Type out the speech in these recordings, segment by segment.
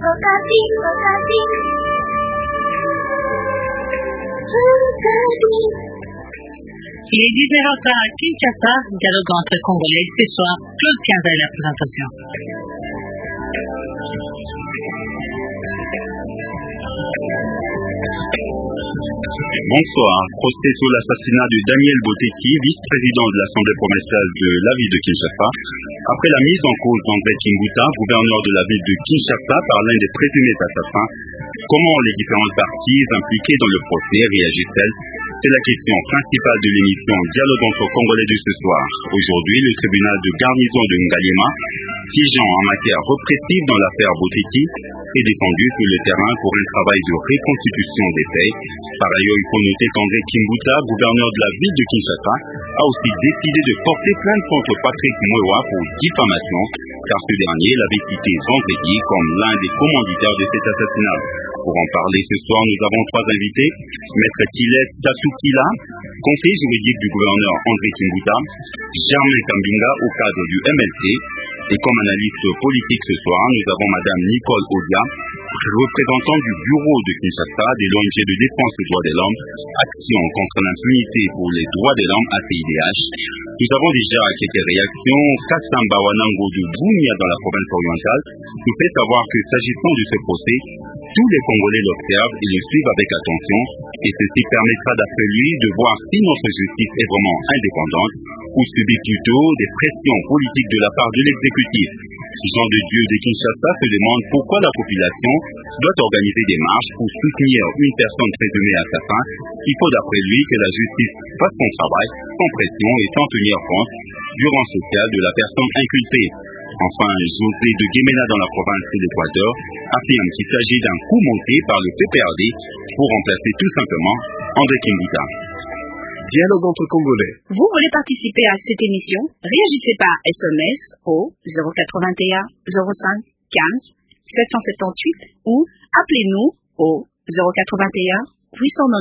Il est 19h à Kinshasa, dialogue entre Congolais. Ce soir, Claude Kianza est la présentation. Bonsoir. Procès sur l'assassinat de Daniel Boteki, vice-président de l'Assemblée provinciale de la ville de Kinshasa, après la mise en cause d'André Kimbuta, gouverneur de la ville de Kinshasa, par l'un des présumés assassins. Comment les différentes parties impliquées dans le procès réagissent-elles? C'est la question principale de l'émission Dialogue entre Congolais de ce soir. Aujourd'hui, le tribunal de garnison de Ngaliema, siégeant en matière répressive dans l'affaire Boteki, est descendu sur le terrain pour un travail de reconstitution des faits. Par ailleurs, il faut noter qu'André Kimbuta, gouverneur de la ville de Kinshasa, a aussi décidé de porter plainte contre Patrick Mwewa pour diffamation, car ce dernier l'avait cité vendredi comme l'un des commanditaires de cet assassinat. Pour en parler ce soir, nous avons trois invités. Maître Kilet Tatsukila, conseiller juridique du gouverneur André Kimbuta, Germain Kambinga au cadre du MLC, et comme analyste politique ce soir, nous avons Madame Nicole Odia, représentant du bureau de Kinshasa de l'ONG de défense des droits de l'homme, Action contre l'impunité pour les droits de l'homme ACIDH. Nous avons déjà quelques réactions. Kassamba Wanango de Bounia dans la province orientale nous fait savoir que s'agissant de ce procès, tous les Congolais l'observent et le suivent avec attention, et ceci permettra d'après lui de voir si notre justice est vraiment indépendante ou subit plutôt des pressions politiques de la part de l'exécutif. Jean de Dieu de Kinshasa se demande pourquoi la population doit organiser des marches pour soutenir une personne présumée assassin. Il faut d'après lui que la justice fasse son travail sans pression et sans tenir compte du rang social de la personne inculpée. Enfin, José de Guémena dans la province de l'Équateur affirme qu'il s'agit d'un coup monté par le PPRD pour remplacer tout simplement André Kimbuta. Dialogue entre Congolais. Vous voulez participer à cette émission? Réagissez par SMS au 081 05 15 778 ou appelez-nous au 081 890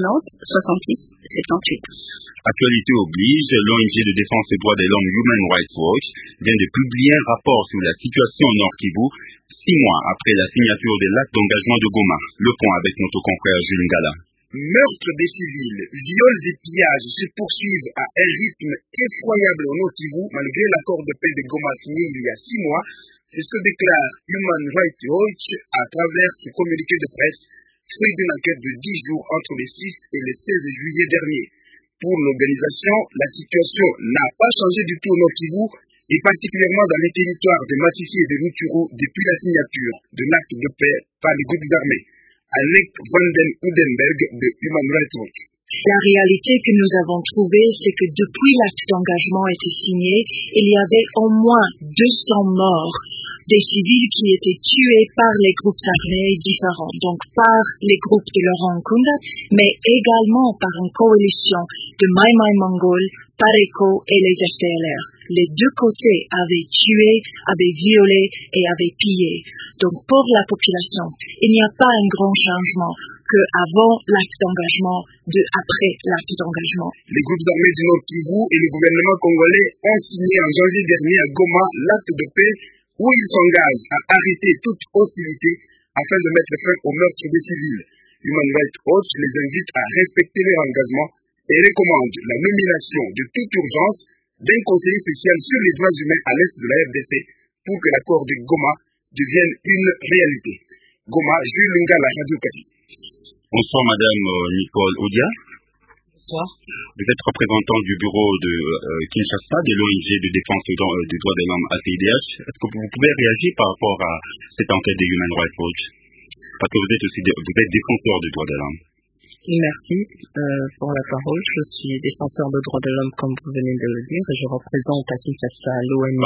66 78. Actualité oblige, l'ONG de défense des droits de l'homme Human Rights Watch vient de publier un rapport sur la situation au Nord Kivu, 6 mois après la signature de l'acte d'engagement de Goma. Le point avec notre confrère Jules Ngala. Meurtres des civils, viols et pillages se poursuivent à un rythme effroyable au Nord Kivu malgré l'accord de paix de Goma signé il y a 6 mois. C'est ce que déclare Human Rights Watch à travers ce communiqué de presse, fruit d'une enquête de 10 jours entre le 6 et le 16 juillet dernier. Pour l'organisation, la situation n'a pas changé du tout au Nord Kivu, et particulièrement dans les territoires de Massissi et de Rutshuru depuis la signature de l'acte de paix par les groupes armés. Alec Vanden Udenberg de Human Rights Watch. La réalité que nous avons trouvée, c'est que depuis l'acte d'engagement a été signé, il y avait au moins 200 morts, des civils qui étaient tués par les groupes armés différents, donc par les groupes de Laurent Nkunda, mais également par une coalition de Mai Mai Mongol, Pareco et les FDLR. Les deux côtés avaient tué, avaient violé et avaient pillé. Donc pour la population, il n'y a pas un grand changement qu'avant l'acte d'engagement, après l'acte d'engagement. Les groupes armés du Nord Kivu et le gouvernement congolais ont signé en janvier dernier à Goma l'acte de paix où ils s'engagent à arrêter toute hostilité afin de mettre fin au meurtre des civils. Human Rights Watch les invite à respecter leur engagement et recommande la nomination de toute urgence d'un conseiller spécial sur les droits humains à l'est de la RDC pour que l'accord de Goma devienne une réalité. Goma, Jules Ngala, Radio Kati. Bonsoir Madame Nicole Odia. Bonsoir. Vous êtes représentant du bureau de Kinshasa, de l'ONG de défense des droits de l'homme ACIDH. Est-ce que vous pouvez réagir par rapport à cette enquête de Human Rights Watch? Parce que vous êtes aussi vous êtes défenseur des droits de l'homme. Merci pour la parole. Je suis défenseur des droits de l'homme, comme vous venez de le dire, et je représente à Kinshasa l'ONG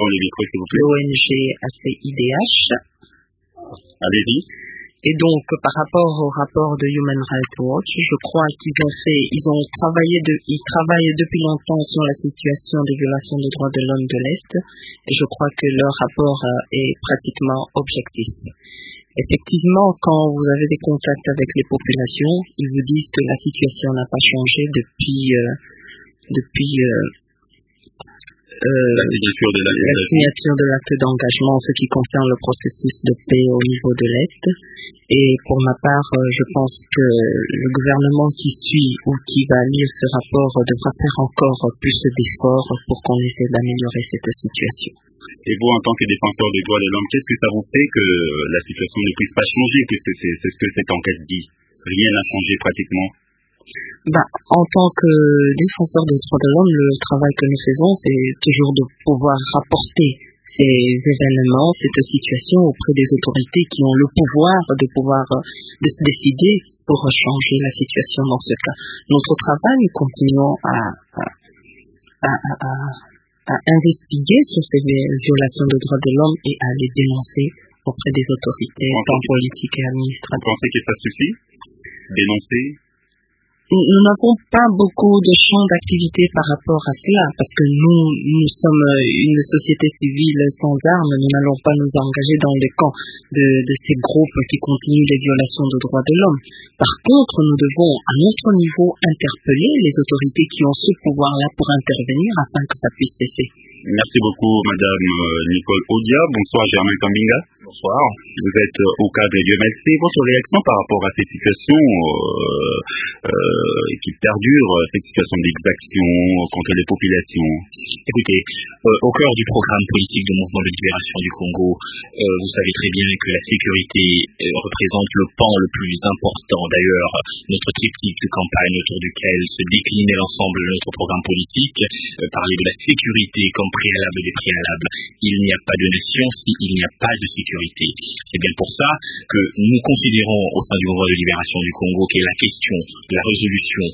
ACIDH. Allez-y. Et donc, par rapport au rapport de Human Rights Watch, je crois ils travaillent depuis longtemps sur la situation des violations des droits de l'homme de l'Est, et je crois que leur rapport est pratiquement objectif. Effectivement, quand vous avez des contacts avec les populations, ils vous disent que la situation n'a pas changé depuis la signature de l'acte d'engagement en ce qui concerne le processus de paix au niveau de l'Est. Et pour ma part, je pense que le gouvernement qui suit ou qui va lire ce rapport devra faire encore plus d'efforts pour qu'on essaie d'améliorer cette situation. Et vous, en tant que défenseur des droits de l'homme, qu'est-ce que ça vous fait que la situation ne puisse pas changer? Qu'est-ce que c'est ce que cette enquête dit? Rien n'a changé pratiquement. En tant que défenseur des droits de l'homme, le travail que nous faisons, c'est toujours de pouvoir rapporter ces événements, cette situation auprès des autorités qui ont le pouvoir de se décider pour changer la situation dans ce cas. Notre travail, nous continuons à investiguer sur ces violations de droits de l'homme et à les dénoncer auprès des autorités, tant politiques et administratives. Vous pensez que ça suffit? Dénoncer? Nous n'avons pas beaucoup de champs d'activité par rapport à cela, parce que nous sommes une société civile sans armes, nous n'allons pas nous engager dans les camps de ces groupes qui continuent les violations de droits de l'homme. Par contre, nous devons, à notre niveau, interpeller les autorités qui ont ce pouvoir-là pour intervenir afin que ça puisse cesser. Merci beaucoup, Madame Nicole Odia. Bonsoir, Germain Kambinga. Bonsoir. Vous êtes au cadre de Dieu merci. Votre réaction par rapport à cette situation qui perdure, cette situation d'exaction contre les populations? Écoutez, au cœur du programme politique du mouvement de libération du Congo, vous savez très bien que la sécurité représente le pan le plus important. D'ailleurs, notre triptyque de campagne autour duquel se déclinait l'ensemble de notre programme politique parlait de la sécurité comme préalable des préalables. Il n'y a pas de nation s'il n'y a pas de sécurité. C'est bien pour ça que nous considérons au sein du mouvement de libération du Congo que la question de la résolution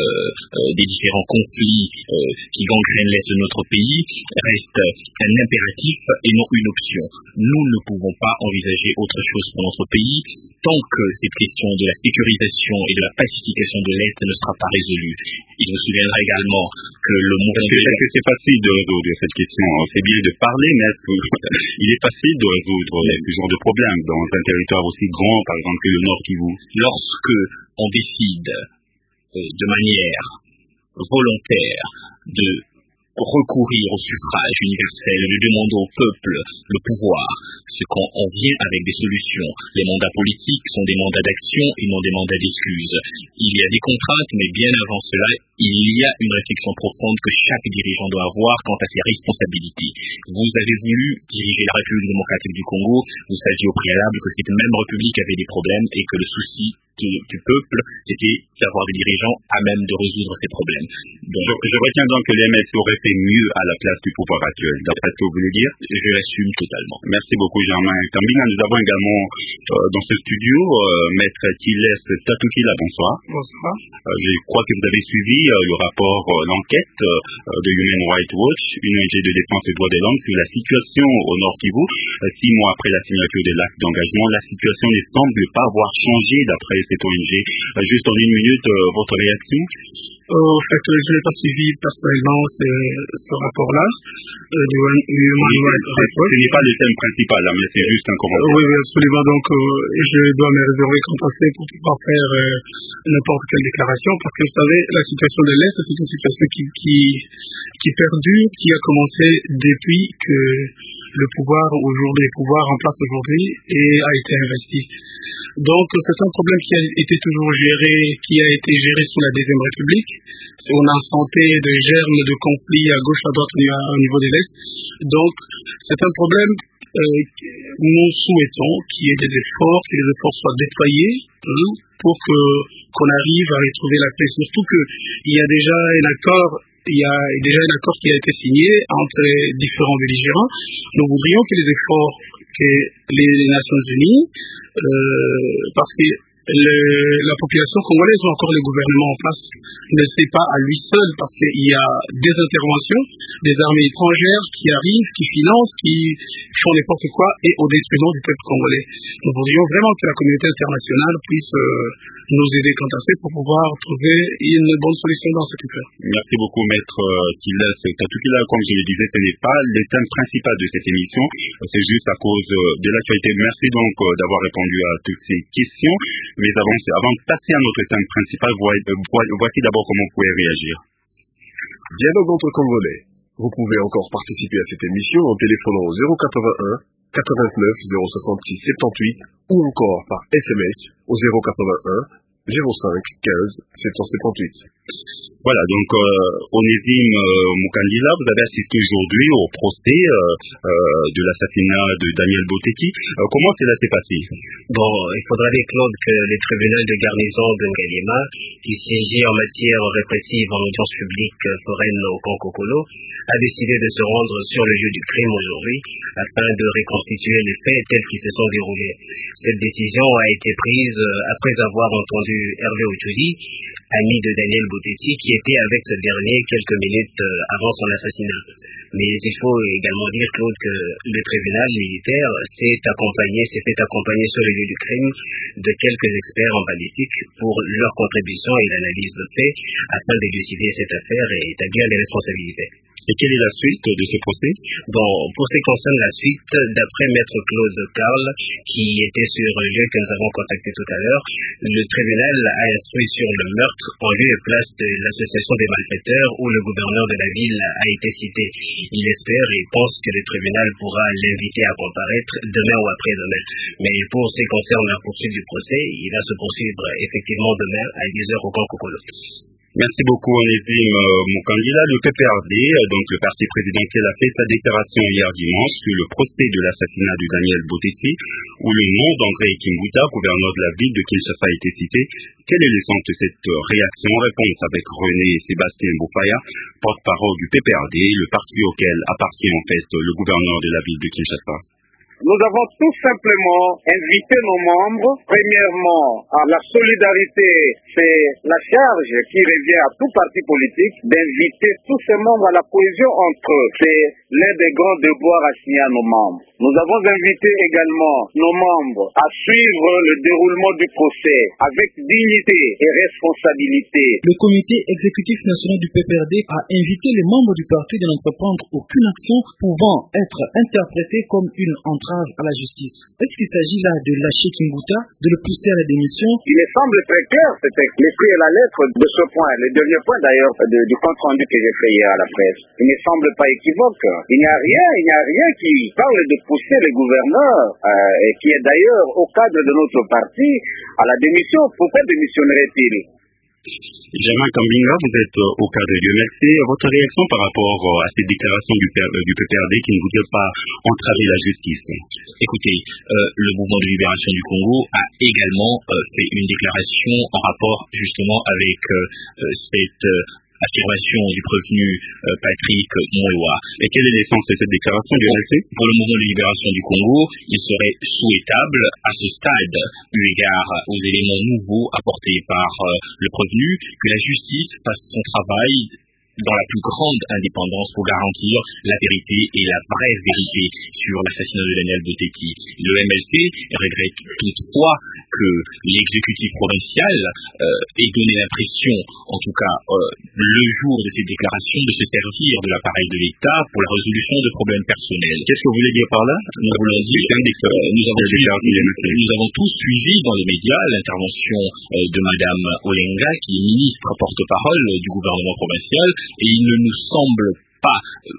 des différents conflits qui gangrènent l'Est de notre pays reste un impératif et non une option. Nous ne pouvons pas envisager autre chose pour notre pays tant que cette question de la sécurisation et de la pacification de l'Est ne sera pas résolue. Il vous souviendra également que le mouvement Est-ce que c'est facile de résoudre cette question? C'est bien de parler, mais est-ce qu'il est facile de résoudre ce genre de problème dans un territoire aussi grand, par exemple, que le Nord Kivu? Lorsque on décide de manière volontaire de recourir au suffrage universel, de demander au peuple le pouvoir, ce qu'on vient avec des solutions. Les mandats politiques sont des mandats d'action et non des mandats d'excuses. Il y a des contraintes, mais bien avant cela, il y a une réflexion profonde que chaque dirigeant doit avoir quant à ses responsabilités. Vous avez voulu diriger la République démocratique du Congo, vous saviez au préalable que cette même République avait des problèmes et que le souci du peuple était d'avoir des dirigeants à même de résoudre ces problèmes. Donc, je retiens donc que l'MS aurait fait mieux à la place du pouvoir actuel, d'après ce que vous voulez dire? Je l'assume totalement. Merci beaucoup, Germain Kambinga. Nous avons également dans ce studio Maître Tiles Tatukila. Bonsoir. Bonsoir. Je crois que vous avez suivi le rapport, l'enquête de Human Rights Watch, une ONG de défense des droits de l'homme, sur la situation au Nord Kivu. 6 mois après la signature de l'acte d'engagement, la situation ne semble pas avoir changé d'après cette ONG. Juste en une minute, votre réaction? En fait, je n'ai pas suivi personnellement ce rapport-là du Human Rights Watch. Ce n'est pas le thème principal, mais c'est juste un commentaire. Oui, absolument. Donc, je dois me réserver quant à ça pour pouvoir faire n'importe quelle déclaration, parce que vous savez, la situation de l'Est, c'est une situation qui perdure, qui a commencé depuis que le pouvoir en place aujourd'hui a été investi. Donc, c'est un problème qui a été toujours géré, qui a été géré sous la Deuxième République. On a senti des germes de conflits à gauche, à droite, au niveau de l'Est. Donc, c'est un problème nous souhaitons qu'il y ait des efforts, que les efforts soient déployés pour qu'on arrive à retrouver la paix. Surtout qu'il y a déjà un accord. Il y a déjà un accord qui a été signé entre les différents belligérants. Nous voudrions que les efforts que les Nations Unies, parce que la population congolaise ou encore le gouvernement en place ne sait pas à lui seul, parce qu'il y a des interventions, des armées étrangères qui arrivent, qui financent, qui font n'importe quoi et au détriment du peuple congolais. Nous voudrions vraiment que la communauté internationale puisse nous aider quant à ça pour pouvoir trouver une bonne solution dans cette affaire. Merci beaucoup, Maître Tiles Tatukila. Comme je le disais, ce n'est pas le thème principal de cette émission, c'est juste à cause de l'actualité. Merci donc d'avoir répondu à toutes ces questions. Mais avant de passer à notre thème principal, voici d'abord comment vous pouvez réagir. Dialogue entre Congolais. Vous pouvez encore participer à cette émission en téléphonant au 081 89 066 78 ou encore par SMS au 081 05 15 778. Voilà, donc Onésime Mukandila, vous avez assisté aujourd'hui au procès de l'assassinat de Daniel Boteki. Comment cela s'est passé? Bon, il faudra dire, Claude, que le tribunal de garnison de Ngaliema, qui siégeait en matière répressive en audience publique foraine au camp Kokolo, a décidé de se rendre sur le lieu du crime aujourd'hui afin de reconstituer les faits tels qu'ils se sont déroulés. Cette décision a été prise après avoir entendu Hervé Ochoudi, ami de Daniel Boteki, qui était avec ce dernier quelques minutes avant son assassinat. Mais il faut également dire, Claude, que le tribunal militaire s'est fait accompagner sur le lieu du crime de quelques experts en balistique pour leur contribution et l'analyse de faits afin d'élucider cette affaire et établir les responsabilités. Et quelle est la suite de ce procès? Bon, pour ce qui concerne la suite, d'après Maître Claude Carl, qui était sur le lieu que nous avons contacté tout à l'heure, le tribunal a instruit sur le meurtre en lieu et place de l'association des malfaiteurs où le gouverneur de la ville a été cité. Il espère et pense que le tribunal pourra l'inviter à comparaître demain ou après-demain. Mais pour ce qui concerne la poursuite du procès, il va se poursuivre effectivement demain à 10h au camp Kokolo. Merci beaucoup Onésime Mukandila. Le PPRD, donc le parti présidentiel, a fait sa déclaration hier dimanche sur le procès de l'assassinat de Daniel Boteki, où le nom d'André Kimbuta, gouverneur de la ville de Kinshasa, a été cité. Quel est le sens de cette réaction? Réponse avec René Sébastien Boufaya, porte-parole du PPRD, le parti auquel appartient en fait le gouverneur de la ville de Kinshasa. Nous avons tout simplement invité nos membres, premièrement, à la solidarité. C'est la charge qui revient à tout parti politique d'inviter tous ces membres à la cohésion entre eux. C'est l'un des grands devoirs assignés à nos membres. Nous avons invité également nos membres à suivre le déroulement du procès avec dignité et responsabilité. Le comité exécutif national du PPRD a invité les membres du parti de n'entreprendre aucune action pouvant être interprétée comme une entrave à la justice. Est-ce qu'il s'agit là de lâcher Kimbuta, de le pousser à la démission? Il me semble très clair, c'était l'esprit et la lettre de ce point, le dernier point d'ailleurs du compte rendu que j'ai fait hier à la presse. Il ne me semble pas équivoque. Il n'y a rien qui parle de pousser le gouverneur, et qui est d'ailleurs au cadre de notre parti, à la démission. Pourquoi démissionnerait-il? Germain Kambinga, vous êtes au cadre de l'UMLC. Votre réaction par rapport à ces déclarations du PPRD qui ne voudrait pas entraver la justice? Écoutez, le mouvement de libération du Congo a également fait une déclaration en rapport justement avec cette affirmation du prévenu Patrick Mouewa. Et quel est l'essence de cette déclaration du UMLC? Pour le mouvement de libération du Congo, il serait souhaitable à ce stade, eu égard aux éléments nouveaux apportés par le prévenu, que la justice fasse son travail dans la plus grande indépendance pour garantir la vérité et la vraie vérité sur l'assassinat de Daniel Boteki. Le MLC regrette toutefois que l'exécutif provincial ait donné l'impression, en tout cas le jour de ces déclarations, de se servir de l'appareil de l'État pour la résolution de problèmes personnels. Qu'est-ce que vous voulez dire par là? Nous voulons dire nous avons tous suivi dans les médias l'intervention de Madame Olenga, qui est ministre porte-parole du gouvernement provincial, et il ne nous semble pas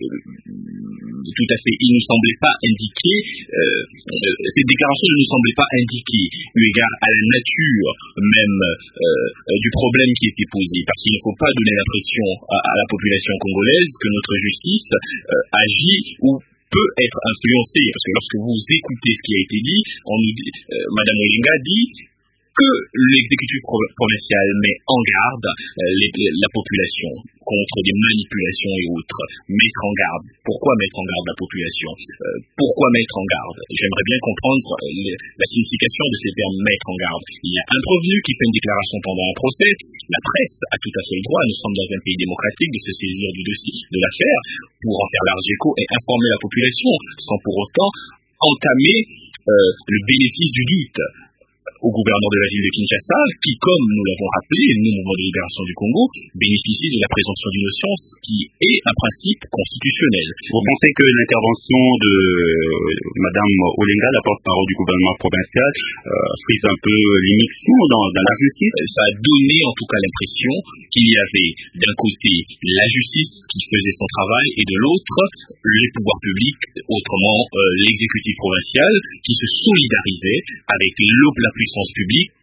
il ne semblait pas indiquer, cette déclaration ne nous semblait pas indiquer, eu égard à la nature même du problème qui était posé, parce qu'il ne faut pas donner l'impression à la population congolaise que notre justice agit ou peut être influencée, parce que lorsque vous écoutez ce qui a été dit, Madame Olinga dit que l'exécutif provincial met en garde la population contre des manipulations et autres. Mettre en garde. Pourquoi mettre en garde la population? Pourquoi mettre en garde? J'aimerais bien comprendre la signification de ces termes mettre en garde. Il y a un prévenu qui fait une déclaration pendant un procès. La presse a tout à fait le droit, nous sommes dans un pays démocratique, de se saisir du dossier de l'affaire pour en faire large écho et informer la population sans pour autant entamer le bénéfice du doute. au gouverneur de la ville de Kinshasa, qui, comme nous l'avons rappelé, nous, Mouvement de libération du Congo, bénéficie de la présomption d'innocence qui est un principe constitutionnel. Vous pensez que l'intervention de Madame Olenga, la porte-parole du gouvernement provincial, frise un peu l'immixtion dans la justice? Ça a donné en tout cas l'impression qu'il y avait d'un côté la justice qui faisait son travail et de l'autre les pouvoirs publics, autrement l'exécutif provincial, qui se solidarisait avec la puissance publique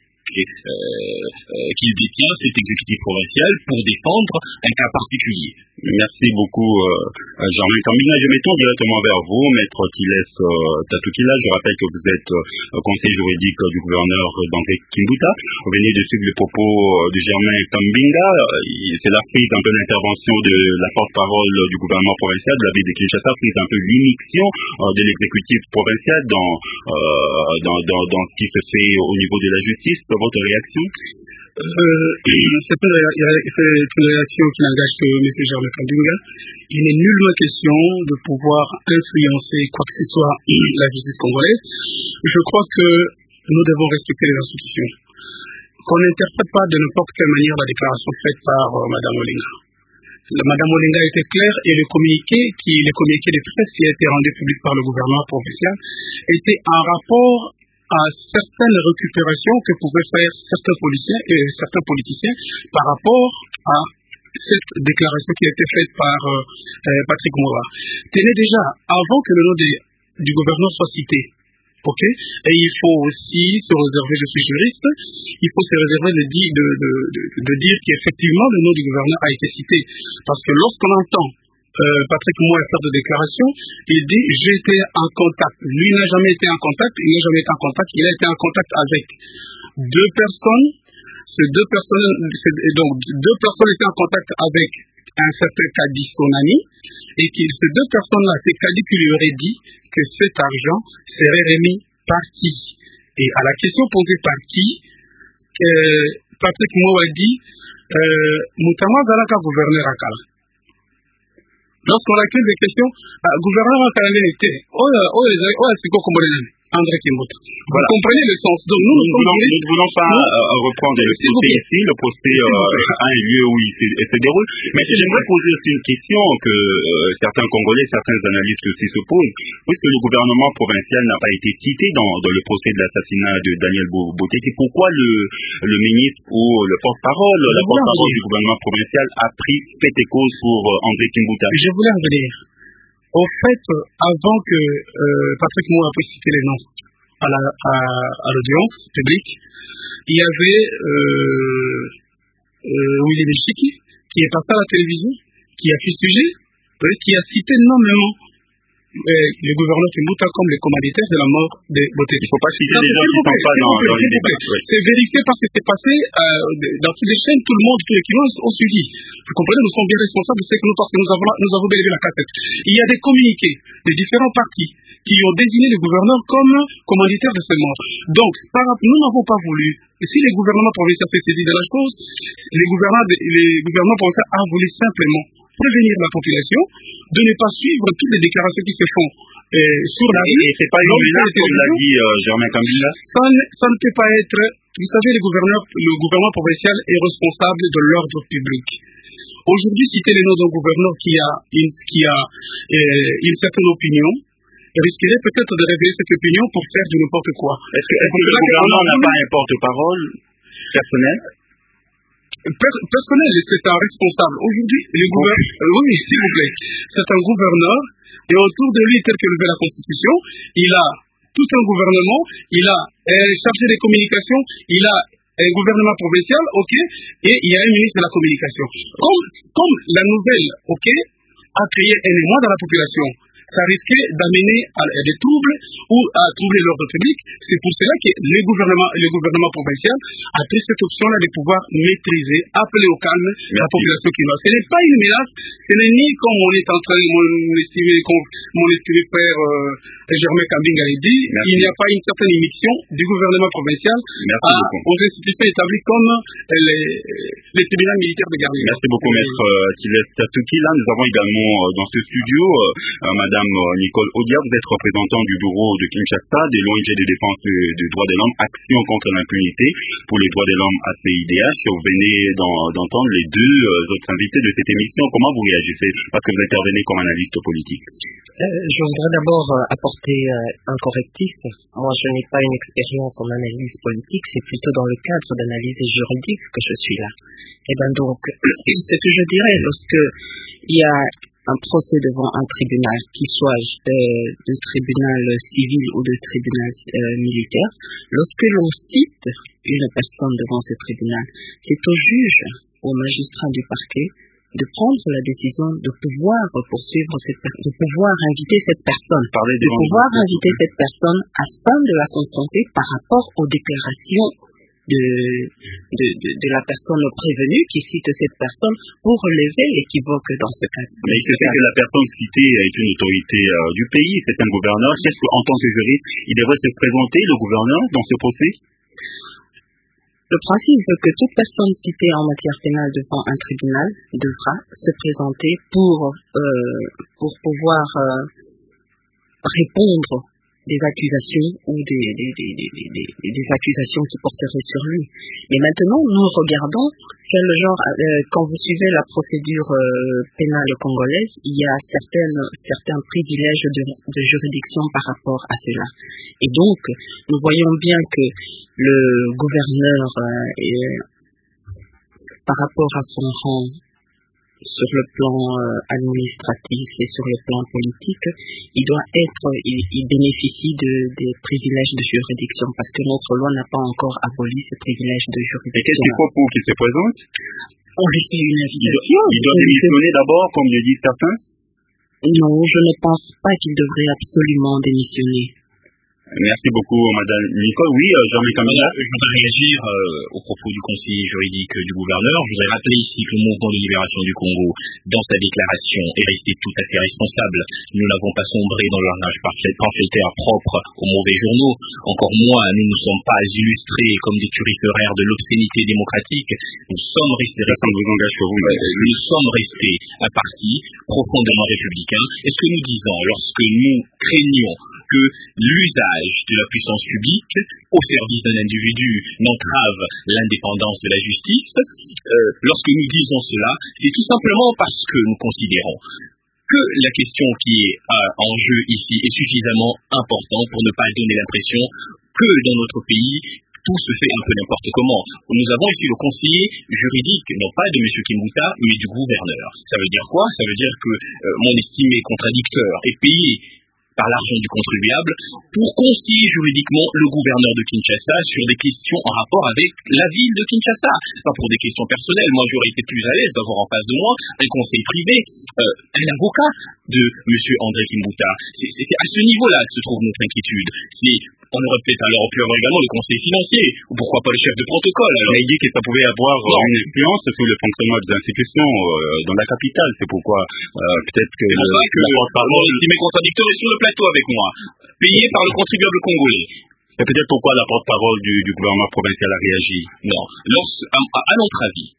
qu'il détient, cet exécutif provincial, pour défendre un cas particulier. Merci beaucoup, Jean-Luc Kambinga. Je me tourne directement vers vous, Maître Tiles Tatukila. Je rappelle que vous êtes conseiller juridique du gouverneur d'André Kimbuta. Vous venez de suivre le propos de Germain Kambinga. C'est la prise un peu d'intervention de la porte-parole du gouvernement provincial de la ville de Kinshasa, prise un peu l'immixtion de l'exécutif provincial dans ce qui se fait au niveau de la justice. Votre réaction? C'est une réaction qui n'engage que M. Germain Kambinga. Il n'est nullement question de pouvoir influencer quoi que ce soit la justice congolaise. Je crois que nous devons respecter les institutions. Qu'on n'interprète pas de n'importe quelle manière la déclaration faite par Mme Olenga. Mme Olenga était claire et le communiqué de presse qui a été rendu public par le gouvernement provincial était en rapport à certaines récupérations que pouvaient faire certains policiers et certains politiciens par rapport à cette déclaration qui a été faite par Patrick Moura. Tenez déjà, avant que le nom du gouverneur soit cité, ok, et il faut aussi se réserver, je suis juriste, il faut se réserver de dire qu'effectivement le nom du gouverneur a été cité. Parce que lorsqu'on entend Patrick Moura faire de déclaration, il dit j'ai été en contact. Lui n'a jamais été en contact, il n'a jamais été en contact, il a été en contact avec deux personnes. Ces deux personnes étaient en contact avec un certain Kadi Sonani, et ces deux personnes-là, c'est Kadi qui lui aurait dit que cet argent serait remis par qui. Et à la question posée par qui, Patrick Moura dit Moutama Zalaka gouverneur Akala. Lorsqu'on accuse des questions, gouverneur Akala était André Kimbuta. Vous comprenez le sens. Donc nous ne voulons pas reprendre le procès ici. Le procès a un lieu où il se déroule. Mais j'aimerais poser aussi une question que certains Congolais, certains analystes aussi se posent. Puisque le gouvernement provincial n'a pas été cité dans le procès de l'assassinat de Daniel Boteki, pourquoi le ministre ou le porte-parole, la porte-parole du gouvernement provincial a pris fait et cause pour André Kimbuta? Je voulais revenir. Au fait, avant que Patrick Moura puisse citer les noms à l'audience publique, il y avait Willy Michiki qui est passé à la télévision, qui a fustigé, qui a cité nommément le gouverneur Kimbuta comme les commanditaires de la mort de Boteki. Il ne faut pas citer les gens qui ne sont pas dans les débats. C'est vérifié parce que c'est passé dans toutes les chaînes, tout le monde, tous les clients ont suivi. Vous comprenez, nous sommes bien responsables de ce que parce que nous avons bénéficié la cassette. Il y a des communiqués des différents partis qui ont désigné le gouverneur comme commanditaire de ces morts. Donc, nous n'avons pas voulu. Et si les gouvernements provinciaux s'est saisi de la chose, les gouvernements provinciaux ont voulu simplement prévenir la population de ne pas suivre toutes les déclarations qui se font sur la rue. Et c'est pas une menace, comme l'a dit Germain Kambinga. Ça ne peut pas être. Vous savez, le gouvernement provincial est responsable de l'ordre public. Aujourd'hui, citer les noms d'un gouverneur qui a une certaine opinion risquerait peut-être de révéler cette opinion pour faire du n'importe quoi. Est-ce que le gouvernement n'a pas un porte-parole personnel? Personnel, c'est un responsable. Aujourd'hui, oui, s'il vous plaît, c'est un gouverneur et autour de lui, tel que le veut la Constitution, il a tout un gouvernement, il a chargé des communications, il a un gouvernement provincial, ok, et il y a un ministre de la communication. Comme la nouvelle, ok, a créé un émoi dans la population, ça risquait d'amener à des troubles ou à troubler l'ordre public. C'est pour cela que le gouvernement provincial a pris cette option-là de pouvoir maîtriser, appeler au calme la population qui meurt. Ce n'est pas une menace, ce n'est ni comme on est en train, mon estimé frère Germain Kambinga a dit, il n'y a pas une certaine émission du gouvernement provincial aux institutions établies comme les tribunaux militaires de garde. Merci beaucoup, Maître Tiles Tatuki. Là, nous avons également dans ce studio Madame Madame Nicole Odia, vous êtes représentant du bureau de Kinshasa de l'ONG de défense des droits de l'homme, Action contre l'impunité pour les droits de l'homme ACIDH. Vous venez d'entendre les deux autres invités de cette émission. Comment vous réagissez parce que vous intervenez comme analyste politique? Je voudrais d'abord apporter un correctif. Moi, je n'ai pas une expérience en analyse politique, c'est plutôt dans le cadre d'analyse juridique que je suis là. Et ben donc, ce que je dirais, lorsque il y a un procès devant un tribunal, qu'il soit de tribunal civil ou de tribunal militaire, lorsque l'on cite une personne devant ce tribunal, c'est au juge, au magistrat du parquet, de prendre la décision de pouvoir poursuivre de pouvoir inviter cette personne, inviter cette personne afin de la confronter par rapport aux déclarations de la personne prévenue qui cite cette personne pour relever l'équivoque dans ce cas. Mais il se fait que la personne citée est une autorité du pays, c'est un gouverneur. Est-ce qu'en tant que juriste, il devrait se présenter, le gouverneur, dans ce procès? Le principe veut que toute personne citée en matière pénale devant un tribunal devra se présenter pour pouvoir répondre des accusations ou des accusations qui porteraient sur lui. Mais maintenant, nous regardons quel genre, quand vous suivez la procédure pénale congolaise, il y a certains privilèges de juridiction par rapport à cela. Et donc, nous voyons bien que le gouverneur, par rapport à son rang sur le plan administratif et sur le plan politique, il bénéficie des privilèges de juridiction parce que notre loi n'a pas encore aboli ces privilèges de juridiction. Et qu'est-ce qu'il faut pour qu'il se présente? On lui fait une invitation. Il doit démissionner d'abord, comme le disent certains? Non, je ne pense pas qu'il devrait absolument démissionner. Merci beaucoup, Madame Nicole. Oui, Jean-Luc Kamina. Je voudrais réagir au propos du conseiller juridique du gouverneur. Je voudrais rappeler ici que le mouvement de libération du Congo, dans sa déclaration, est resté tout à fait responsable. Nous n'avons pas sombré dans le langage pamphlétaire propre aux mauvais journaux. Encore moins, nous ne sommes pas illustrés comme des turiféraires de l'obscénité démocratique. Nous sommes restés un parti profondément républicain. Et ce que nous disons, lorsque nous craignons que l'usage de la puissance publique au service d'un individu n'entrave l'indépendance de la justice, lorsque nous disons cela, c'est tout simplement parce que nous considérons que la question qui est en jeu ici est suffisamment importante pour ne pas donner l'impression que dans notre pays, tout se fait un peu n'importe comment. Nous avons ici le conseiller juridique, non pas de M. Kimbuta, mais du gouverneur. Ça veut dire quoi? Ça veut dire que mon estimé contradicteur est payé par l'argent du contribuable pour conseiller juridiquement le gouverneur de Kinshasa sur des questions en rapport avec la ville de Kinshasa. Pas pour des questions personnelles. Moi, j'aurais été plus à l'aise d'avoir en face de moi un conseil privé, un avocat de M. André Kimbuta. C'est à ce niveau-là que se trouve notre inquiétude. On aurait peut-être alors pu avoir également le conseil financier, ou pourquoi pas le chef de protocole. Alors. Il a dit que ça pouvait avoir une influence sur le fonctionnement des institutions dans la capitale. C'est pourquoi peut-être que la porte-parole estimé contradicteur est sur le plateau avec moi, payé par le contribuable congolais. C'est peut-être pourquoi la porte-parole du gouvernement provincial a réagi. Non. À notre avis,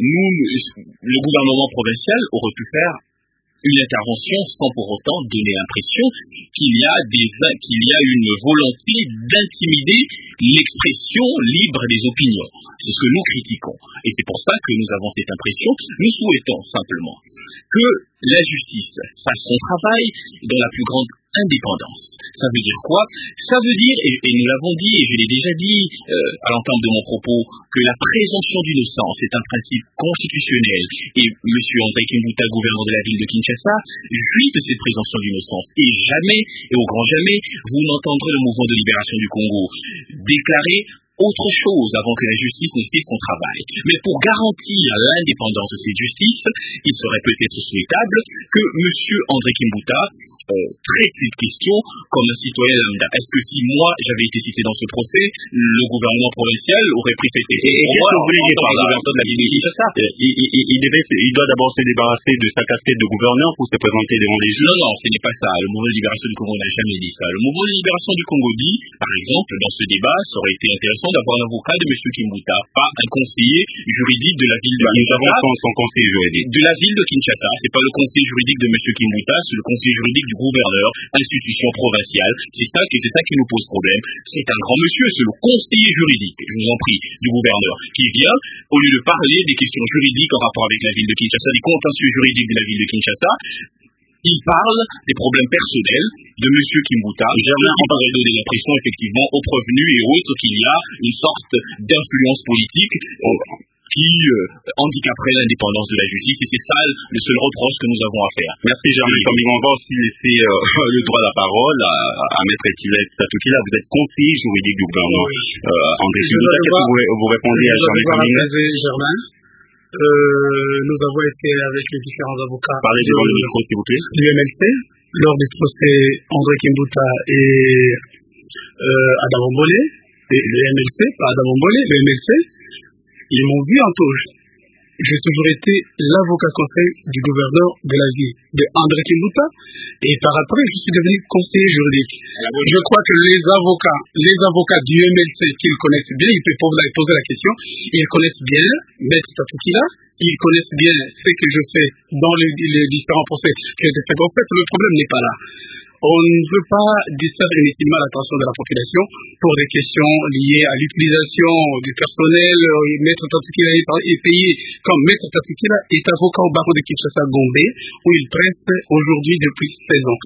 le gouvernement provincial aurait pu faire une intervention sans pour autant donner l'impression qu'il y a une volonté d'intimider l'expression libre des opinions. C'est ce que nous critiquons. Et c'est pour ça que nous avons cette impression. Nous souhaitons simplement que la justice fasse son travail dans la plus grande indépendance. Ça veut dire quoi? Ça veut dire, et nous l'avons dit, et je l'ai déjà dit à l'entame de mon propos, que la présomption d'innocence est un principe constitutionnel. Et M. André Kimbuta, gouverneur de la ville de Kinshasa, jouit de cette présomption d'innocence. Et jamais, et au grand jamais, vous n'entendrez le mouvement de libération du Congo déclarer autre chose avant que la justice ne fasse son travail. Mais pour garantir l'indépendance de cette justice, il serait peut-être souhaitable que M. André Kimbuta traite cette question comme un citoyen lambda. Est-ce que si moi j'avais été cité dans ce procès, le gouvernement provincial aurait pris cette question? Et qu'est-ce que vous voulez dire par là? Il doit d'abord se débarrasser de sa casquette de gouverneur pour se présenter devant les juges. Non, ce n'est pas ça. Le mouvement de libération du Congo n'a jamais dit ça. Le mouvement de libération du Congo dit, par exemple, dans ce débat, ça aurait été intéressant d'avoir un avocat de M. Kimbuta, pas un conseiller juridique de la ville de Kinshasa. Kinshasa. Nous avons son conseiller juridique. De la ville de Kinshasa, c'est pas le conseil juridique de M. Kimbuta, c'est le conseil juridique du gouverneur, institution provinciale. C'est ça qui nous pose problème. C'est un grand monsieur, c'est le conseiller juridique, je vous en prie, du gouverneur, qui vient, au lieu de parler des questions juridiques en rapport avec la ville de Kinshasa, des contentieux juridiques de la ville de Kinshasa, il parle des problèmes personnels de M. Kimbuta, qui pourrait donner l'impression effectivement aux prévenus et autres qu'il y a une sorte d'influence politique qui handicaperait l'indépendance de la justice, et c'est ça le seul reproche que nous avons à faire. Merci Germain. Comme on va aussi laisser le droit de la parole à Maître Etilette Satoukila, vous êtes conseiller juridique du gouvernement. André Kimbuta, qu'est-ce que vous répondez à Germain? Nous avons été avec les différents avocats. Parlez devant le micro, s'il vous plaît. Du MLC, lors du procès André Kimbuta et Adam Mbolé, et le MLC, pas Adam Mbolé, le MLC, ils m'ont vu en touche. J'ai toujours été l'avocat conseil du gouverneur de la ville de André Kimbuta, et par après, je suis devenu conseiller juridique. Je crois que les avocats du MLC qu'ils connaissent bien, ils peuvent poser la question, ils connaissent bien Maître Satoukila, ils connaissent bien ce que je fais dans les différents procès qui ont été faits. En fait, le problème n'est pas là. On ne veut pas distraire inutilement l'attention de la population pour des questions liées à l'utilisation du personnel. Maître Satoukila est payé comme Maître Satoukila est avocat au barreau de Kinshasa Gombe, où il prête aujourd'hui depuis 16 ans.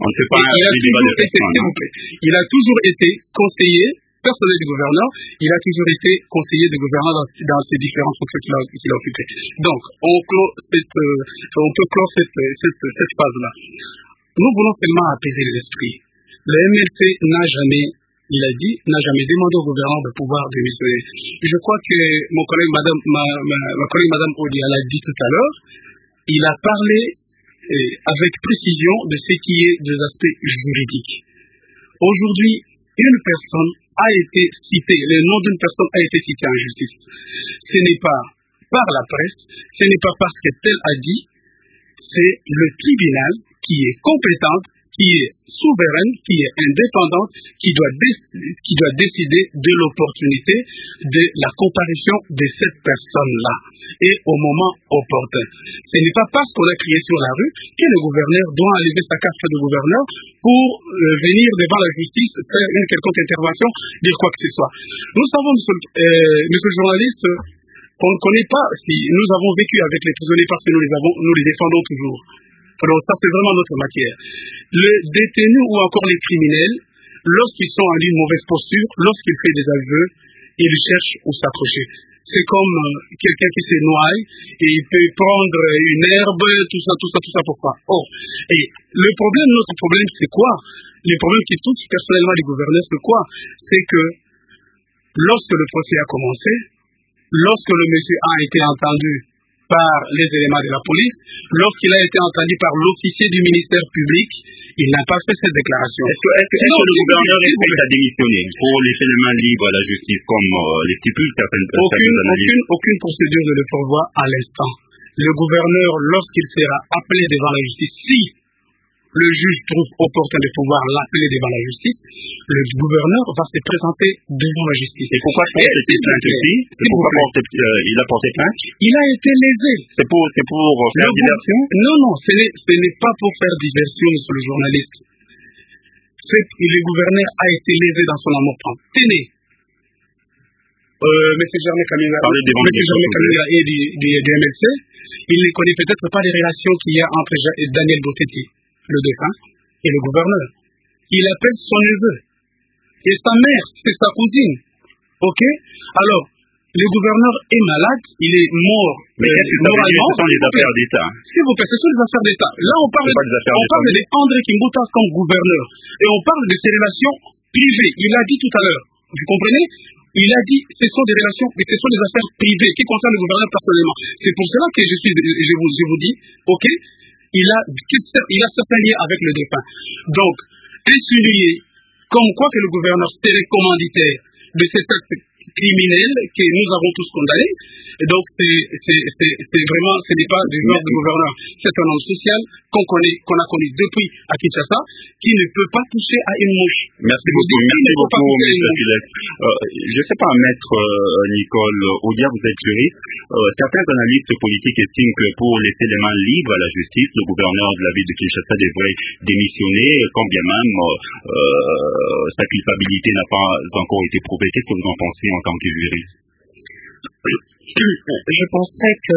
Il a toujours été conseiller personnel du gouverneur, il a toujours été conseiller du gouverneur dans ses différentes fonctions qu'il a occupées. Donc, on peut clore cette phase-là. Nous voulons seulement apaiser l'esprit. Le MLC n'a jamais, il a dit, n'a jamais demandé au gouvernement de pouvoir démissionner. Je crois que ma collègue Madame Odial l'a dit tout à l'heure, il a parlé avec précision de ce qui est des aspects juridiques. Aujourd'hui, une personne a été citée, le nom d'une personne a été cité en justice. Ce n'est pas par la presse, ce n'est pas parce que tel a dit, c'est le tribunal qui est compétente, qui est souveraine, qui est indépendante, qui doit décider de l'opportunité de la comparution de cette personne-là et au moment opportun. Ce n'est pas parce qu'on a crié sur la rue que le gouverneur doit enlever sa carte de gouverneur pour venir devant la justice, faire une quelconque intervention, dire quoi que ce soit. Nous savons, monsieur le journaliste, on ne connaît pas si nous avons vécu avec les prisonniers parce que nous les défendons toujours. Alors ça c'est vraiment notre matière. Les détenus ou encore les criminels, lorsqu'ils sont en une mauvaise posture, lorsqu'ils font des aveux, ils cherchent où s'accrocher. C'est comme quelqu'un qui se noie et il peut prendre une herbe, tout ça, pourquoi? Et notre problème c'est quoi? Le problème qui touche personnellement les gouverneurs c'est quoi? C'est que lorsque le procès a commencé, lorsque le monsieur a été entendu par les éléments de la police, lorsqu'il a été entendu par l'officier du ministère public, il n'a pas fait cette déclaration. Est-ce que le gouverneur est prêt à démissionner pour laisser les mains libres à la justice comme les stipule certaines analyses? Aucune procédure ne le prévoit à l'instant. Le gouverneur, lorsqu'il sera appelé devant la justice, si le juge trouve opportun de pouvoir l'appeler devant la justice, le gouverneur va se présenter devant la justice. Et pourquoi il a porté plainte? Il a été lésé. C'est pour faire diversion? Non, ce n'est pas pour faire diversion, monsieur le journaliste. Le gouverneur a été lésé dans son amour-propre. Tenez, monsieur Germain Kamila et du MLC, il ne connaît peut-être pas les relations qu'il y a entre Daniel Bossetti, le défunt, et le gouverneur. Il appelle son neveu. Et sa mère, c'est sa cousine. Ok? Alors, le gouverneur est malade, il est mort. Mais moralement, ce sont les affaires d'État. S'il vous plaît, ce sont les affaires d'État. Là, on parle d'André Kimbuta comme gouverneur. Et on parle de ses relations privées. Il l'a dit tout à l'heure. Vous comprenez? Il a dit ce sont des relations, mais ce sont des affaires privées qui concernent le gouverneur personnellement. C'est pour cela que je vous dis, ok? Il a certains liens avec le défunt. Donc, insinuer comme quoi que le gouverneur serait commanditaire de cet acte criminel que nous avons tous condamné, Et donc, c'est vraiment, ce n'est pas du genre de gouverneur. C'est un homme social qu'on a connu depuis à Kinshasa, qui ne peut pas toucher à une mouche. Merci beaucoup, M. Philette. Je ne sais pas, maître Nicole Odia, vous êtes juriste. Certains analystes politiques estiment que pour laisser les mains libres à la justice, le gouverneur de la ville de Kinshasa devrait démissionner, quand bien même sa culpabilité n'a pas encore été prouvée. Qu'est-ce que vous en pensez en tant que juriste? Je penserais que,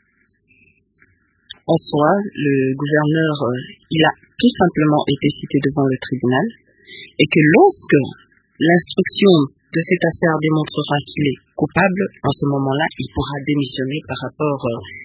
en soi, le gouverneur, il a tout simplement été cité devant le tribunal, et que lorsque l'instruction de cette affaire démontrera qu'il est coupable, en ce moment-là, il pourra démissionner par rapport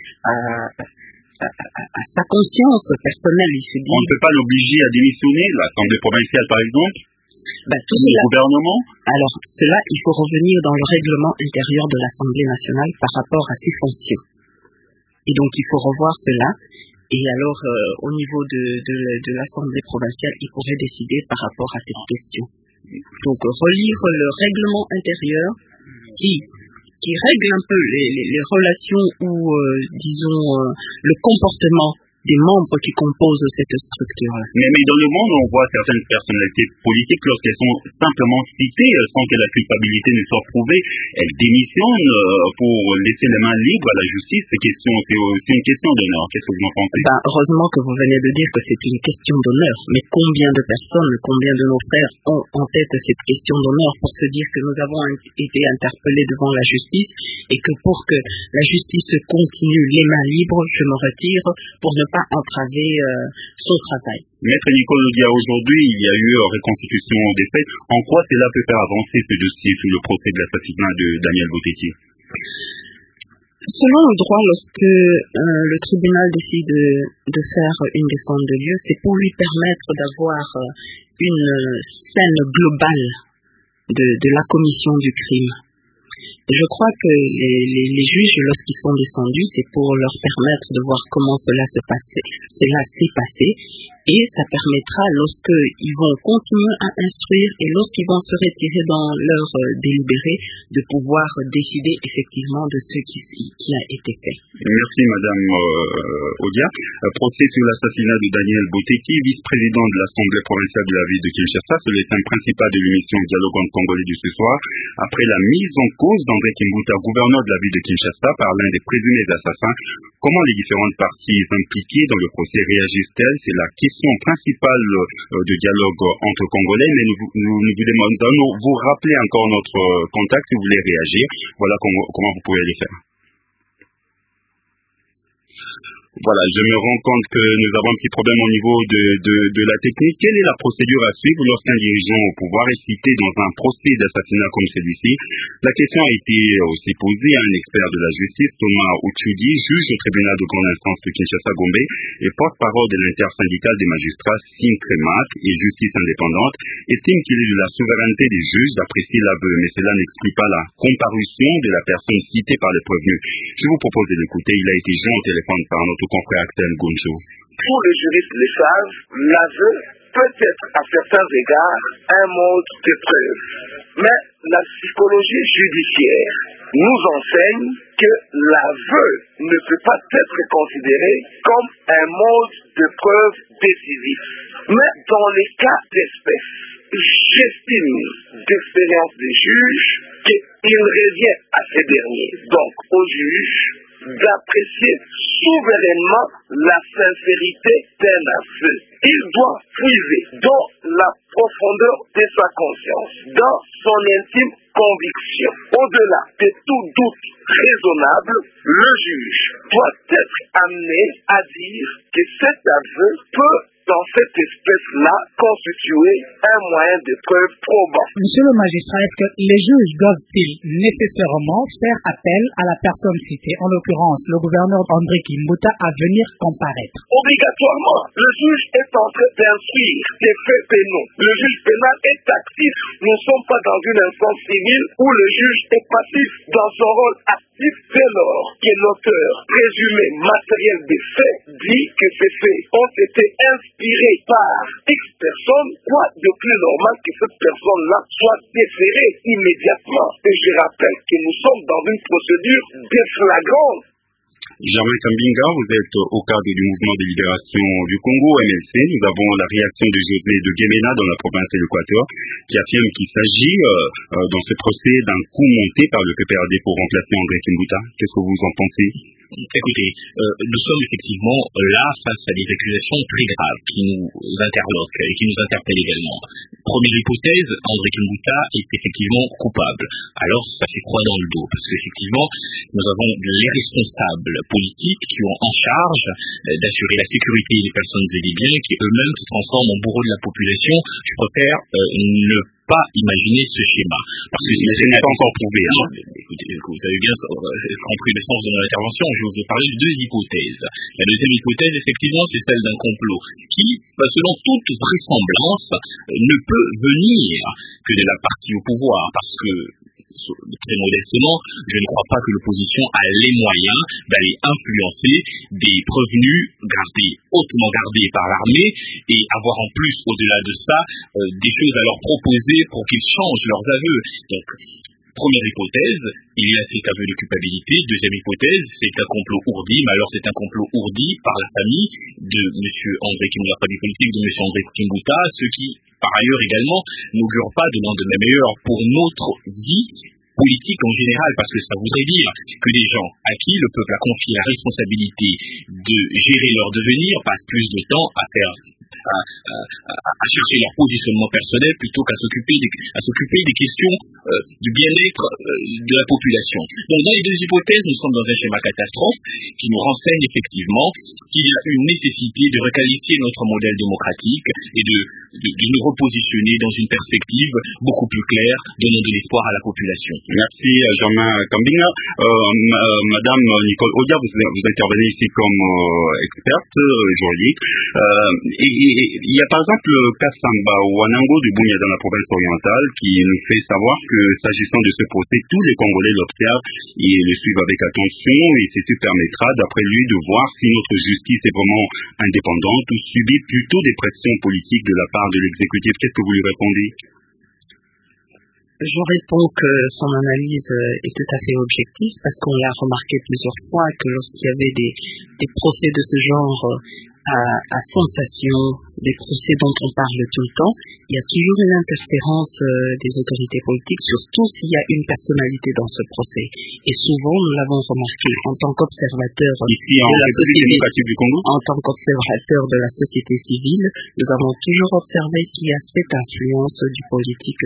à sa conscience personnelle. Il se dit, on ne peut pas l'obliger à démissionner, l'Assemblée provinciale par exemple, le gouvernement. Alors, cela, il faut revenir dans le règlement intérieur de l'Assemblée nationale par rapport à ses fonctions. Et donc, il faut revoir cela. Et alors, au niveau de l'Assemblée provinciale, il pourrait décider par rapport à cette question. Donc, relire le règlement intérieur qui règle un peu les relations ou, disons, le comportement des membres qui composent cette structure. Mais dans le monde, on voit certaines personnalités politiques, lorsqu'elles sont simplement citées, sans que la culpabilité ne soit prouvée, elles démissionnent pour laisser les mains libres à la justice. C'est aussi une question d'honneur. Qu'est-ce que vous en pensez? Heureusement que vous venez de dire que c'est une question d'honneur. Mais combien de personnes, combien de nos frères ont en tête cette question d'honneur pour se dire que nous avons été interpellés devant la justice et que pour que la justice continue les mains libres, je me retire pour ne pas entraver son travail. Maître Nicole Odia, aujourd'hui, il y a eu reconstitution des faits. En quoi cela peut faire avancer ce dossier sous le procès de l'assassinat de Daniel Botetti? Selon le droit, lorsque le tribunal décide de faire une descente de lieu, c'est pour lui permettre d'avoir une scène globale de la commission du crime. Je crois que les juges, lorsqu'ils sont descendus, c'est pour leur permettre de voir comment cela s'est passé, et ça permettra, lorsqu'ils vont continuer à instruire et lorsqu'ils vont se retirer dans leur délibéré, de pouvoir décider effectivement de ce qui a été fait. Merci Madame Odia. Procès sur l'assassinat de Daniel Botetti, vice-président de l'Assemblée provinciale de la ville de Kinshasa, c'est le thème principal de l'émission Dialogue en Congolais de ce soir. Après la mise en cause d'André Kimbuta, gouverneur de la ville de Kinshasa, par l'un des présumés assassins, comment les différentes parties impliquées dans le procès réagissent-elles? C'est la question principale de dialogue entre Congolais, mais nous vous demandons de vous rappeler encore notre contact si vous voulez réagir. Voilà comment vous pouvez le faire. Voilà, je me rends compte que nous avons un petit problème au niveau de la technique. Quelle est la procédure à suivre lorsqu'un dirigeant au pouvoir est cité dans un procès d'assassinat comme celui-ci? La question a été aussi posée à un expert de la justice, Thomas Uchudi, juge au tribunal de grande instance de Kinshasa-Gombe et porte-parole de l'intersyndicale des magistrats Sincremat et Justice indépendante, estime qu'il est de la souveraineté des juges d'apprécier l'aveu, mais cela n'exclut pas la comparution de la personne citée par les prévenus. Je vous propose de l'écouter. Il a été joint au téléphone par notre confrère Axel Gonjo. Tous les juristes le savent, l'aveu peut être à certains égards un mode de preuve. Mais la psychologie judiciaire nous enseigne que l'aveu ne peut pas être considéré comme un mode de preuve décisif. Mais dans les cas d'espèce, j'estime d'expérience des juges qu'il revient à ces derniers, donc aux juges, d'apprécier souverainement la sincérité d'un aveu. Il doit puiser dans la profondeur de sa conscience, dans son intime conviction. Au-delà de tout doute raisonnable, le juge doit être amené à dire que cet aveu peut, dans cette espèce-là, constituer un moyen de preuve probant. Monsieur le magistrat, est-ce que les juges doivent-ils nécessairement faire appel à la personne citée, en l'occurrence le gouverneur André Kimbuta, à venir comparaître? Obligatoirement, le juge est en train d'instruire des faits pénaux. Le juge pénal est actif. Nous ne sommes pas dans une instance civile où le juge est passif dans son rôle actif dès lors que l'auteur présumé matériel des faits dit que ces faits ont été inspirés tiré par X personne, quoi de plus normal que cette personne-là soit déférée immédiatement. Et je rappelle que nous sommes dans une procédure déflagrante. Germain Kambinga, vous êtes au cadre du mouvement de libération du Congo, MLC. Nous avons la réaction de José de Guémena dans la province de l'Équateur qui affirme qu'il s'agit dans ce procès d'un coup monté par le PPRD pour remplacer André Kimbuta. Qu'est-ce que vous en pensez? Écoutez, nous sommes effectivement là face à des accusations très graves qui nous interloquent et qui nous interpellent également. Première hypothèse, André Kimbuta est effectivement coupable. Alors ça fait croix dans le dos, parce qu'effectivement, nous avons les responsables politiques qui ont en charge d'assurer la sécurité des personnes et des biens, qui eux-mêmes se transforment en bourreaux de la population. Je préfère ne pas imaginer ce schéma. Parce que ce n'est pas encore prouvé. Non, écoutez, vous avez bien compris le sens de mon intervention. Je vous ai parlé de deux hypothèses. La deuxième hypothèse, effectivement, c'est celle d'un complot qui, selon toute vraisemblance, ne peut venir que de la partie au pouvoir, parce que très modestement, je ne crois pas que l'opposition a les moyens d'aller influencer des prévenus hautement gardés par l'armée et avoir en plus, au-delà de ça, des choses à leur proposer pour qu'ils changent leurs aveux. Donc, première hypothèse, il y a cet aveu de culpabilité. Deuxième hypothèse, c'est un complot ourdi, mais alors c'est un complot ourdi par la famille de M. André Kimbuta, pas du politique, de M. André Kimbuta, ce qui, par ailleurs également, n'augure pas de lendemain meilleur pour notre vie politique en général, parce que ça voudrait dire que des gens à qui le peuple a confié la responsabilité de gérer leur devenir passent plus de temps à chercher leur positionnement personnel plutôt qu'à s'occuper des questions du bien-être de la population. Donc dans les deux hypothèses, nous sommes dans un schéma catastrophe qui nous renseigne effectivement qu'il y a une nécessité de requalifier notre modèle démocratique et de nous repositionner dans une perspective beaucoup plus claire, donnant de l'espoir à la population. Merci Germain Kambinga. Madame Nicole Odia, vous intervenez ici comme experte juridique. Il y a par exemple Kassamba Wanango de Bunia dans la province orientale qui nous fait savoir que s'agissant de ce procès, tous les Congolais l'observent et le suivent avec attention, et ceci permettra d'après lui de voir si notre justice est vraiment indépendante ou subit plutôt des pressions politiques de la part de l'exécutif. Qu'est-ce que vous lui répondez? Je réponds que son analyse est tout à fait objective, parce qu'on l'a remarqué plusieurs fois que lorsqu'il y avait des procès de ce genre à sensation, des procès dont on parle tout le temps, il y a toujours une interférence des autorités politiques, surtout s'il y a une personnalité dans ce procès. Et souvent, nous l'avons remarqué en tant qu'observateur ici en République démocratique du Congo, en tant qu'observateur de la société civile, nous avons toujours observé qu'il y a cette influence du politique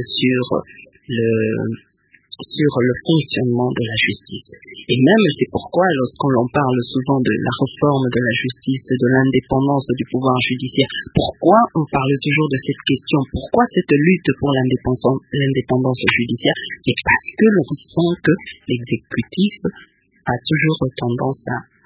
sur le fonctionnement de la justice. Et même, c'est pourquoi, lorsqu'on en parle souvent de la réforme de la justice, de l'indépendance du pouvoir judiciaire, pourquoi on parle toujours de cette question? Pourquoi cette lutte pour l'indépendance judiciaire? C'est parce que l'on sent que l'exécutif a toujours tendance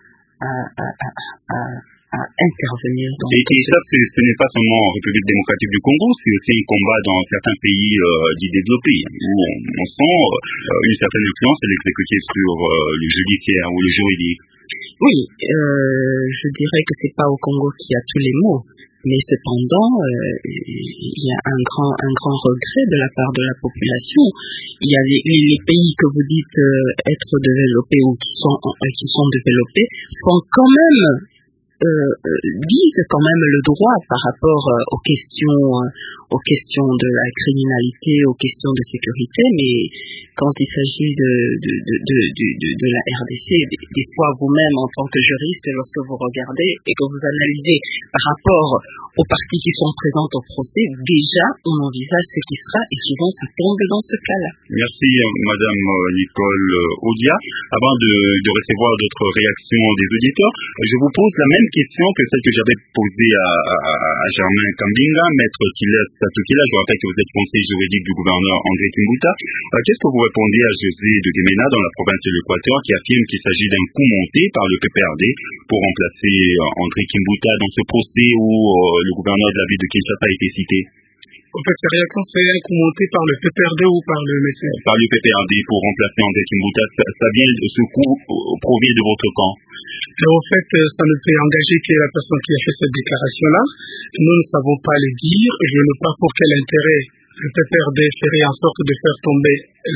à intervenir dans et ça, ce n'est pas seulement en République démocratique du Congo, c'est aussi un combat dans certains pays dits développés, où on sent une certaine influence de l'exécutif sur le judiciaire ou le juridique. Oui, je dirais que c'est pas au Congo qu'il y a tous les mots, mais cependant, il y a un grand regret de la part de la population. Il y a les pays que vous dites être développés ou qui sont développés font quand même disent quand même le droit par rapport aux questions de la criminalité, aux questions de sécurité, mais quand il s'agit de la RDC, des fois vous-même en tant que juriste, lorsque vous regardez et que vous analysez par rapport aux parties qui sont présentes au procès, déjà on envisage ce qui sera et souvent ça tombe dans ce cas-là. Merci Madame Nicole Odia. Avant de recevoir d'autres réactions des auditeurs, je vous pose la même question que celle que j'avais posée à Germain Kambinga, maître Tiles Tatukila. Je rappelle que vous êtes conseiller juridique du gouverneur André Kimbuta. Qu'est-ce que vous répondez à José de Guémena dans la province de l'Équateur qui affirme qu'il s'agit d'un coup monté par le PPRD pour remplacer André Kimbuta dans ce procès où le gouverneur de la ville de Kinshasa a été cité? En fait, ces réactions seraient un coup monté par le PPRD ou par le MSC? Par le PPRD pour remplacer André Kimbuta. Ça vient, ce coup provient de votre camp? Et au fait, ça ne peut engager que la personne qui a fait cette déclaration-là. Nous ne savons pas le dire. Je ne sais pas pour quel intérêt le PPRD ferait en sorte de faire tomber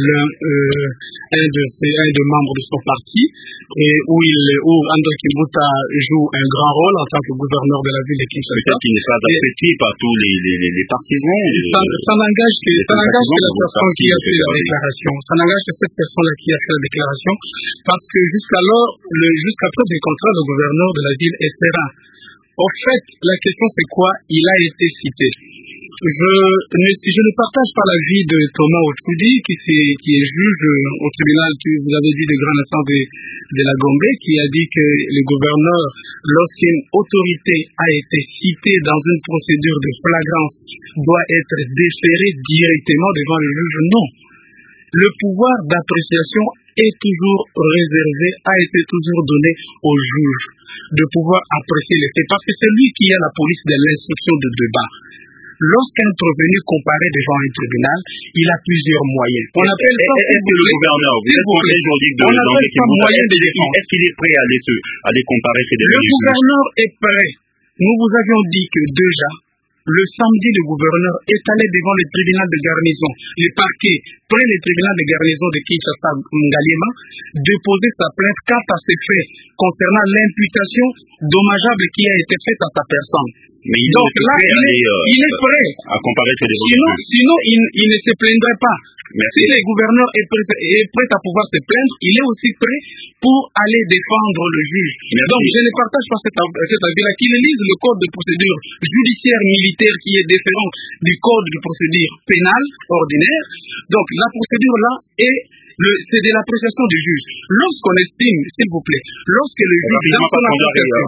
un des membres de son parti, et où André Kimbuta joue un grand rôle en tant que gouverneur de la ville de Kinshasa. Peut-être qu'il n'est pas apprécié par tous les partisans. Ça n'engage que la personne qui a fait la déclaration. Ça n'engage que cette personne-là qui a fait la déclaration, parce que jusqu'à preuve du contraire, le gouverneur de la ville est terrain. Au fait, la question c'est quoi? Il a été cité. Je ne partage pas l'avis de Thomas Otsudi, qui est juge au tribunal, vous avez dit, de grande instance de la Gombe, qui a dit que le gouverneur, lorsqu'une autorité a été citée dans une procédure de flagrance, doit être déféré directement devant le juge. Non. Le pouvoir d'appréciation est toujours réservé, a été toujours donné au juge de pouvoir apprécier les faits, parce que c'est lui qui a la police de l'instruction de débat. Lorsqu'un prévenu comparaît devant un tribunal, il a plusieurs moyens. On appelle ça le gouverneur, vous êtes aujourd'hui moyen de défense. Est-ce qu'il est prêt à aller comparer ces Le gouverneur est prêt. Nous vous avions dit que déjà, le samedi, le gouverneur est allé devant le tribunal de garnison. Le parquet près le tribunal de garnison de Kinshasa Ngaliema déposer sa plainte quant à ces faits concernant l'imputation dommageable qui a été faite à sa personne. Mais donc là, il est prêt à comparer ces sinon il ne se plaindrait pas. Merci. Si le gouverneur est prêt à pouvoir se plaindre, il est aussi prêt pour aller défendre le juge. Merci. Donc je ne partage pas cet avis-là. Qu'il lise le code de procédure judiciaire militaire qui est différent du code de procédure pénale ordinaire. Donc la procédure là c'est de l'appréciation du juge. Lorsqu'on estime, s'il vous plaît, lorsque le juge dans son appréciation,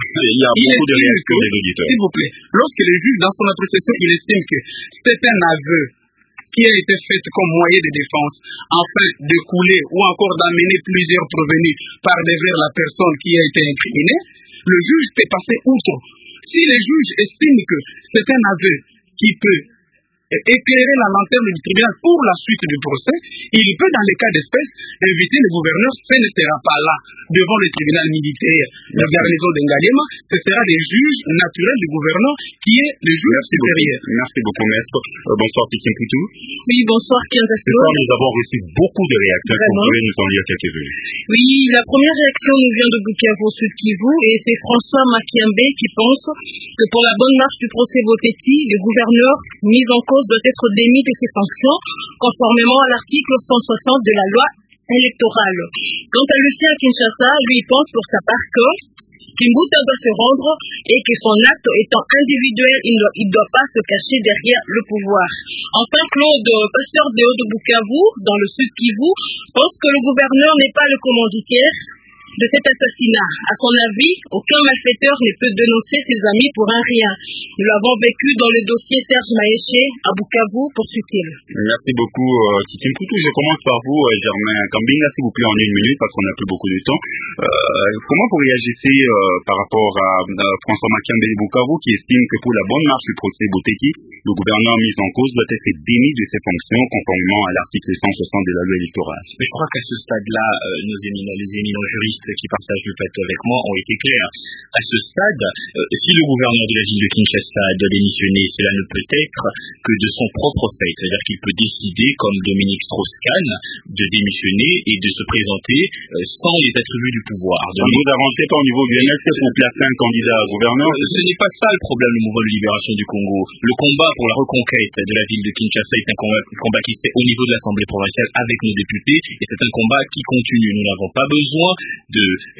s'il vous plaît, lorsque le juge dans son appréciation, il estime que c'est un aveu qui a été fait comme moyen de défense, afin de couler ou encore d'amener plusieurs prévenus par devers la personne qui a été incriminée, le juge peut passer outre. Si le juge estime que c'est un aveu qui peut éclairer la lanterne du tribunal pour la suite du procès, il peut, dans les cas d'espèce, inviter le gouverneur. Ce ne sera pas là, devant le tribunal militaire de garnison d'Ngaliema, ce sera des juges naturels du gouverneur qui est le juge supérieur. Merci beaucoup, maître. Bonsoir, Tikin Poutou. Oui, bonsoir, Ce soir, nous avons reçu beaucoup de réactions. Vous pouvez nous en lire quelques-unes. Oui, la première réaction nous vient de Bukavu Sud Kivu, et c'est François Makiambe qui pense que pour la bonne marche du procès Boteti, le gouverneur mis en cause doit être démis de ses fonctions, conformément à l'article 160 de la loi électorale. Quant à Lucien Kinshasa, lui pense pour sa part que Kimbuta doit se rendre et que son acte étant individuel, il ne doit pas se cacher derrière le pouvoir. Enfin, Claude, pasteur de Haut-de-Bukavu, dans le Sud Kivu, pense que le gouverneur n'est pas le commanditaire de cet assassinat. À son avis, aucun malfaiteur ne peut dénoncer ses amis pour un rien. Nous l'avons vécu dans le dossier Serge Maéché à Bukavu, poursuit-il. Merci beaucoup, Tikin Poutou. Je commence par vous, Germain Kambinga, s'il vous plaît, en 1 minute, parce qu'on n'a plus beaucoup de temps. Comment vous réagissez par rapport à François Makiambe de Bukavu, qui estime que pour la bonne marche du procès Boteki, le gouverneur mis en cause doit être démis de ses fonctions, conformément à l'article 160 de la loi électorale? Mais je crois qu'à ce stade-là, les éminents juristes qui partagent le plateau avec moi ont été clairs. À ce stade, si le gouverneur de la ville de Kinshasa doit démissionner, cela ne peut être que de son propre fait. C'est-à-dire qu'il peut décider, comme Dominique Strauss-Kahn, de démissionner et de se présenter sans les attributs du pouvoir. Vous avancez pas au niveau du MLC pour placer un candidat gouverneur? Ce n'est pas ça le problème du mouvement de libération du Congo. Le combat pour la reconquête de la ville de Kinshasa est un combat qui se fait au niveau de l'Assemblée provinciale avec nos députés, et c'est un combat qui continue. Nous n'avons pas besoin de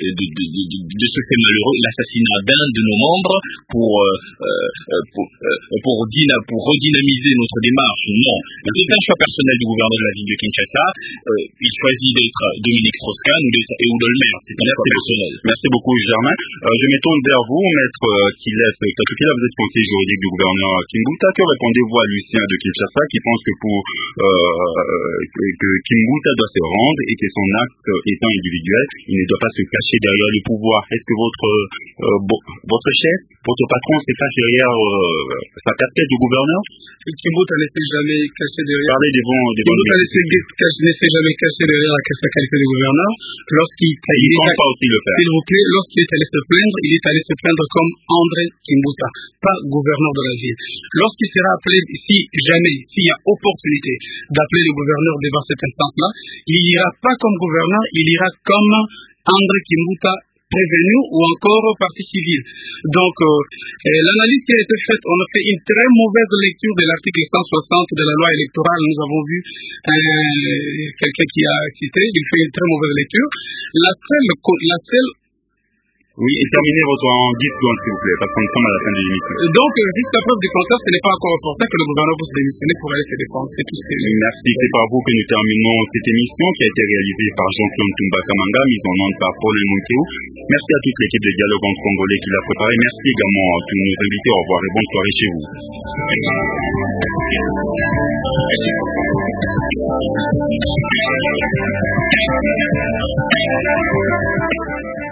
ce fait malheureux, l'assassinat d'un de nos membres pour redynamiser notre démarche. Non. C'est un choix personnel du gouverneur de la ville de Kinshasa. Il choisit d'être Dominique Strauss-Kahn ou d'être Ehud Olmert. C'est un choix personnel. Merci beaucoup, Germain. Je me tourne vers vous, maître Kiles Katukila. Vous êtes conseiller juridique du gouverneur Kimbuta. Que répondez-vous à Lucien de Kinshasa qui pense que que Kimbuta doit se rendre et que son acte étant individuel, il ne doit pas se cacher derrière le pouvoir? Est-ce que votre Votre chef, votre patron se cache derrière sa casquette de gouverneur. Kimbuta ne s'est jamais caché derrière. Parlez Kimbuta ne s'est jamais caché derrière sa qualité de gouverneur. Lorsqu'il compte pas aussi le faire. S'il vous plaît, lorsqu'il est allé se plaindre, il est allé se plaindre comme André Kimbuta, pas gouverneur de la ville. Lorsqu'il sera appelé, s'il y a opportunité d'appeler le gouverneur devant cette instance-là, il ira pas comme gouverneur, il ira comme André Kimbuta, prévenu ou encore partie civile. Donc, l'analyse qui a été faite, on a fait une très mauvaise lecture de l'article 160 de la loi électorale. Nous avons vu quelqu'un qui a cité, il fait une très mauvaise lecture. La seule Oui, et terminez votre en 10 secondes, s'il vous plaît, parce qu'on est à la fin de l'émission. Donc, jusqu'à preuve du contraire, ce n'est pas encore opportun que le gouvernement puisse démissionner pour aller se défendre. C'est tout ce que... Merci, c'est par vous que nous terminons cette émission qui a été réalisée par Jean-Claude Tumba Kamanga, mise en onde par Paul Monteo. Merci à toute l'équipe de Dialogue entre Congolais qui l'a préparé. Merci également à tous nos invités. Au revoir et bonne soirée chez vous.